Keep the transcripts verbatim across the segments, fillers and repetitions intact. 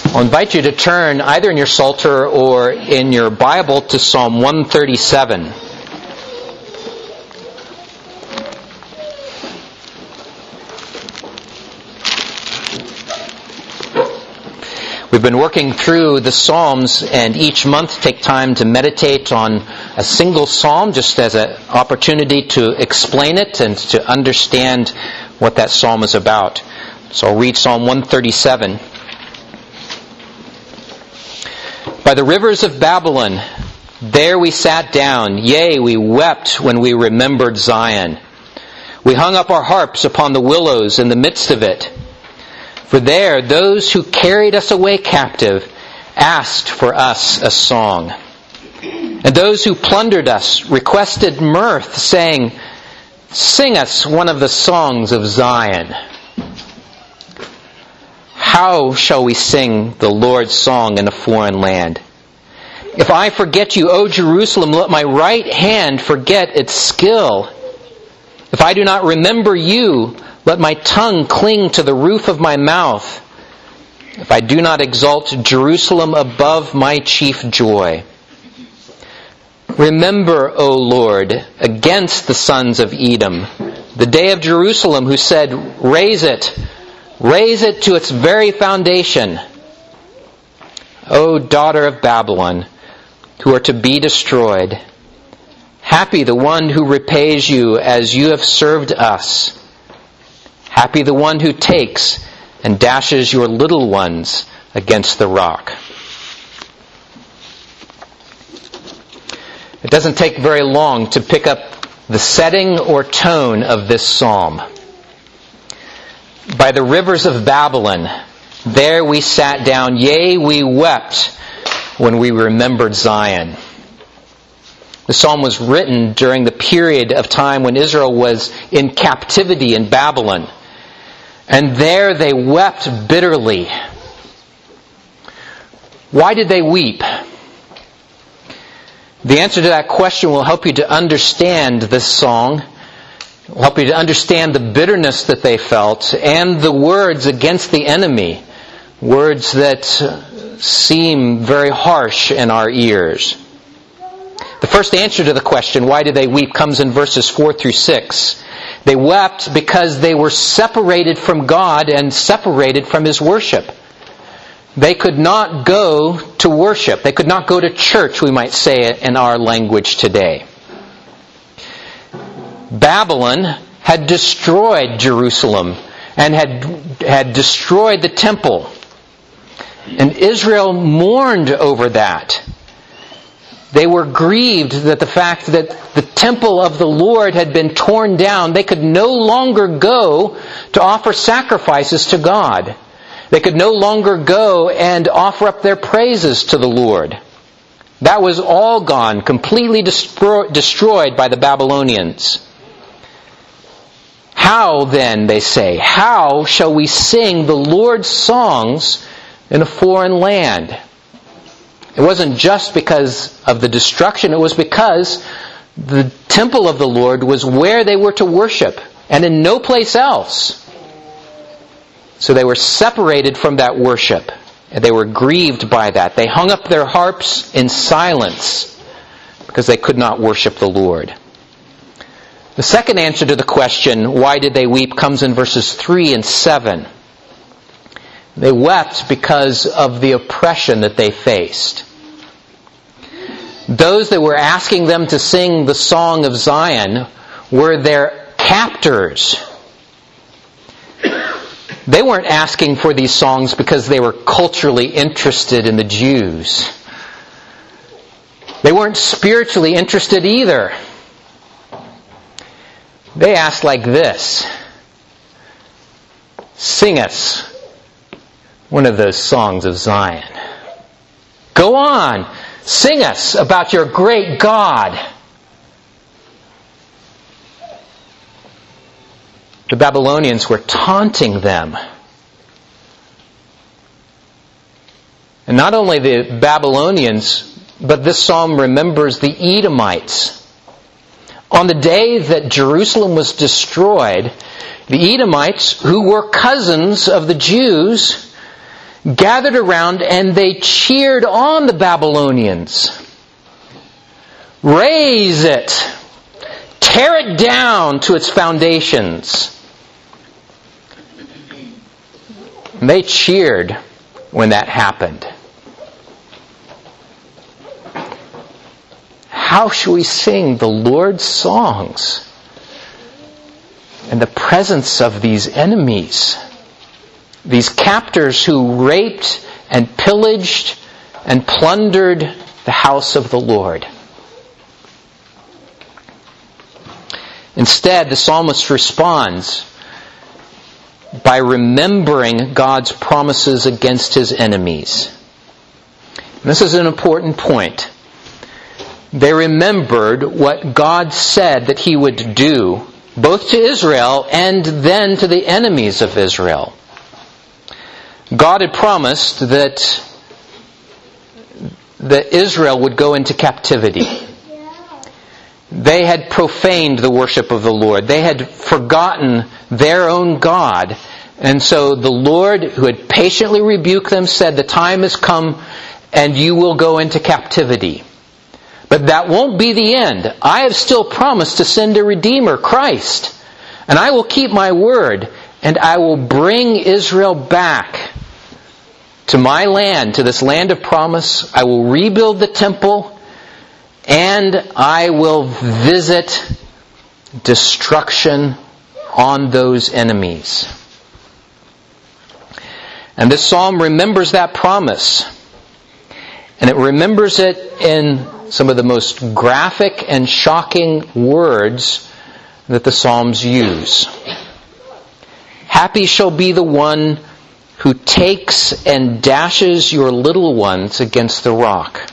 I'll invite you to turn either in your Psalter or in your Bible to Psalm one thirty-seven. We've been working through the Psalms, and each month take time to meditate on a single psalm just as an opportunity to explain it and to understand what that psalm is about. So I'll read Psalm one thirty-seven. By the rivers of Babylon, there we sat down, yea, we wept when we remembered Zion. We hung up our harps upon the willows in the midst of it. For there those who carried us away captive asked for us a song. And those who plundered us requested mirth, saying, "Sing us one of the songs of Zion." How shall we sing the Lord's song in a foreign land? If I forget you, O Jerusalem, let my right hand forget its skill. If I do not remember you, let my tongue cling to the roof of my mouth. If I do not exalt Jerusalem above my chief joy. Remember, O Lord, against the sons of Edom, the day of Jerusalem, who said, "Raise it, raise it to its very foundation." O daughter of Babylon, who are to be destroyed, happy the one who repays you as you have served us. Happy the one who takes and dashes your little ones against the rock. It doesn't take very long to pick up the setting or tone of this psalm. By the rivers of Babylon, there we sat down, yea, we wept when we remembered Zion. The psalm was written during the period of time when Israel was in captivity in Babylon. And there they wept bitterly. Why did they weep? The answer to that question will help you to understand this song. It will help you to understand the bitterness that they felt and the words against the enemy. Words that seem very harsh in our ears. The first answer to the question, why did they weep, comes in verses four through six. They wept because they were separated from God and separated from His worship. They could not go to worship. They could not go to church, we might say it in our language today. Babylon had destroyed Jerusalem and had, had destroyed the temple. And Israel mourned over that. They were grieved that the fact that the temple of the Lord had been torn down. They could no longer go to offer sacrifices to God. They could no longer go and offer up their praises to the Lord. That was all gone, completely destro- destroyed by the Babylonians. How then, they say, how shall we sing the Lord's songs in a foreign land? It wasn't just because of the destruction, it was because the temple of the Lord was where they were to worship, and in no place else. So they were separated from that worship, and they were grieved by that. They hung up their harps in silence because they could not worship the Lord. The second answer to the question, why did they weep, comes in verses three and seven. They wept because of the oppression that they faced. Those that were asking them to sing the song of Zion were their captors. They weren't asking for these songs because they were culturally interested in the Jews. They weren't spiritually interested either. They asked like this: "Sing us one of those songs of Zion. Go on, sing us about your great God." The Babylonians were taunting them. And not only the Babylonians, but this psalm remembers the Edomites. On the day that Jerusalem was destroyed, the Edomites, who were cousins of the Jews, gathered around and they cheered on the Babylonians. Raise it. Tear it down to its foundations. And they cheered when that happened. How shall we sing the Lord's songs in the presence of these enemies? These captors who raped and pillaged and plundered the house of the Lord. Instead, the psalmist responds by remembering God's promises against his enemies. And this is an important point. They remembered what God said that he would do, both to Israel and then to the enemies of Israel. God had promised that, that Israel would go into captivity. They had profaned the worship of the Lord. They had forgotten their own God. And so the Lord, who had patiently rebuked them, said, the time has come and you will go into captivity. But that won't be the end. I have still promised to send a Redeemer, Christ. And I will keep my word, and I will bring Israel back to my land, to this land of promise. I will rebuild the temple, and I will visit destruction on those enemies. And this psalm remembers that promise. And it remembers it in some of the most graphic and shocking words that the Psalms use. Happy shall be the one who takes and dashes your little ones against the rock.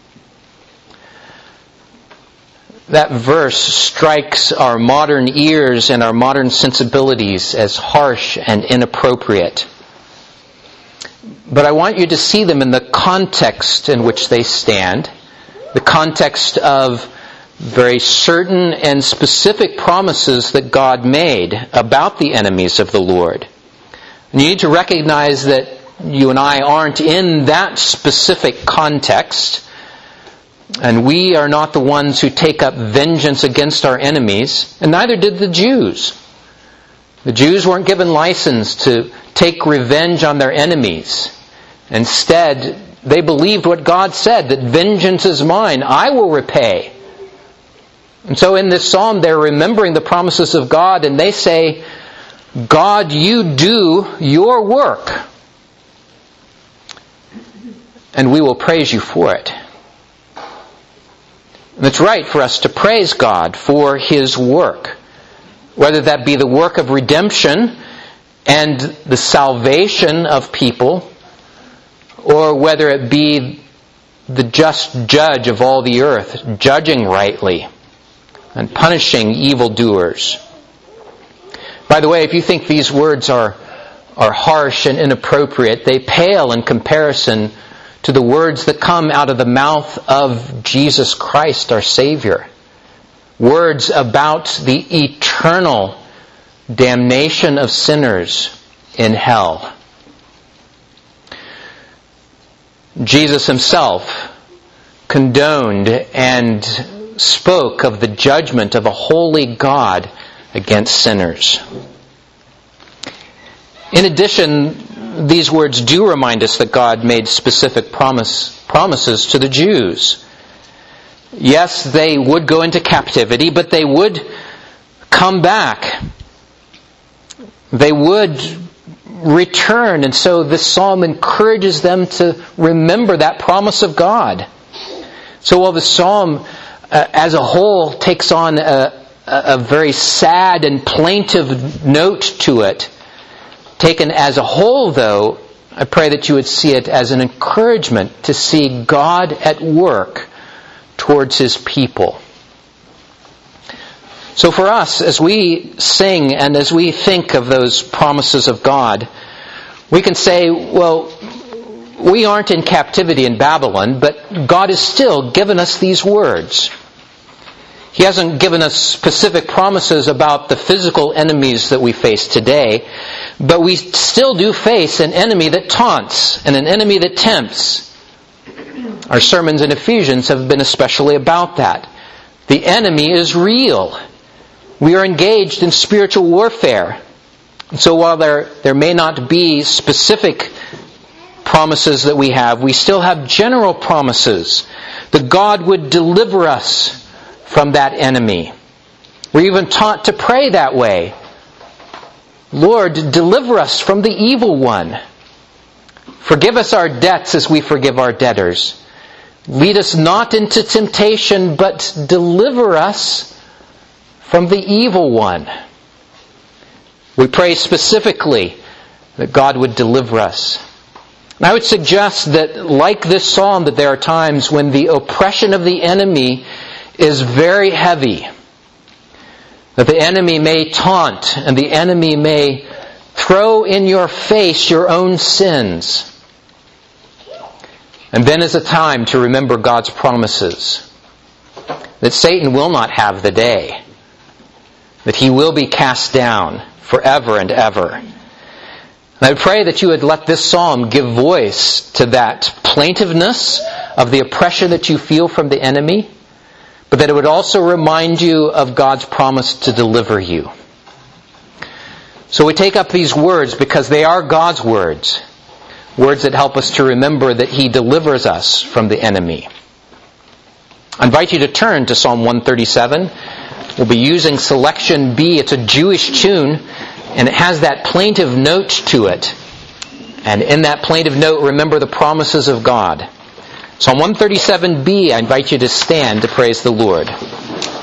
That verse strikes our modern ears and our modern sensibilities as harsh and inappropriate. But I want you to see them in the context in which they stand, the context of very certain and specific promises that God made about the enemies of the Lord. And you need to recognize that you and I aren't in that specific context, and we are not the ones who take up vengeance against our enemies, and neither did the Jews. The Jews weren't given license to take revenge on their enemies. Instead, they believed what God said, that vengeance is mine, I will repay. And so in this psalm, they're remembering the promises of God, and they say, God, you do your work, and we will praise you for it. And it's right for us to praise God for His work, whether that be the work of redemption and the salvation of people, or whether it be the just judge of all the earth, judging rightly and punishing evildoers. By the way, if you think these words are, are harsh and inappropriate, they pale in comparison to the words that come out of the mouth of Jesus Christ, our Savior. Words about the eternal damnation of sinners in hell. Jesus Himself condoned and spoke of the judgment of a holy God against sinners. In addition, these words do remind us that God made specific promise, promises to the Jews. Yes, they would go into captivity, but they would come back. They would return. And so this psalm encourages them to remember that promise of God. So while the psalm uh, as a whole takes on a, a very sad and plaintive note to it, taken as a whole, though, I pray that you would see it as an encouragement to see God at work towards His people. So for us, as we sing and as we think of those promises of God, we can say, well, we aren't in captivity in Babylon, but God has still given us these words. He hasn't given us specific promises about the physical enemies that we face today, but we still do face an enemy that taunts and an enemy that tempts. Our sermons in Ephesians have been especially about that. The enemy is real. We are engaged in spiritual warfare. And so while there, there may not be specific promises that we have, we still have general promises that God would deliver us from that enemy. We're even taught to pray that way. Lord, deliver us from the evil one. Forgive us our debts as we forgive our debtors. Lead us not into temptation, but deliver us from the evil one. We pray specifically that God would deliver us. And I would suggest that, like this psalm, that there are times when the oppression of the enemy is very heavy. That the enemy may taunt and the enemy may throw in your face your own sins. And then is a time to remember God's promises. That Satan will not have the day. That he will be cast down forever and ever. And I pray that you would let this psalm give voice to that plaintiveness of the oppression that you feel from the enemy, but that it would also remind you of God's promise to deliver you. So we take up these words because they are God's words. Words that help us to remember that He delivers us from the enemy. I invite you to turn to Psalm one thirty-seven. We'll be using selection B. It's a Jewish tune, and it has that plaintive note to it. And in that plaintive note, remember the promises of God. Psalm one thirty-seven B, I invite you to stand to praise the Lord.